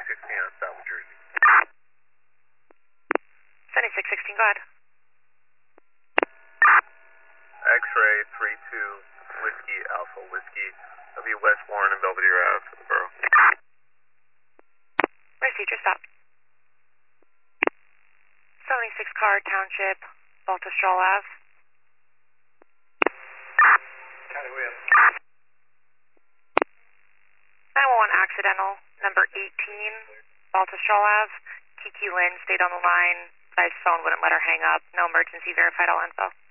7616 on South New Jersey. 7616, go ahead. X-ray 32 Whiskey Alpha Whiskey of West Warren and Belvedere Ave, Borough. Received your stop. 76 Car Township, Baltusrol Ave. County Wheel. 911 accidental, number 18, Baltusrol Ave. Kiki Lynn stayed on the line, but his phone wouldn't let her hang up. No emergency, verified all info.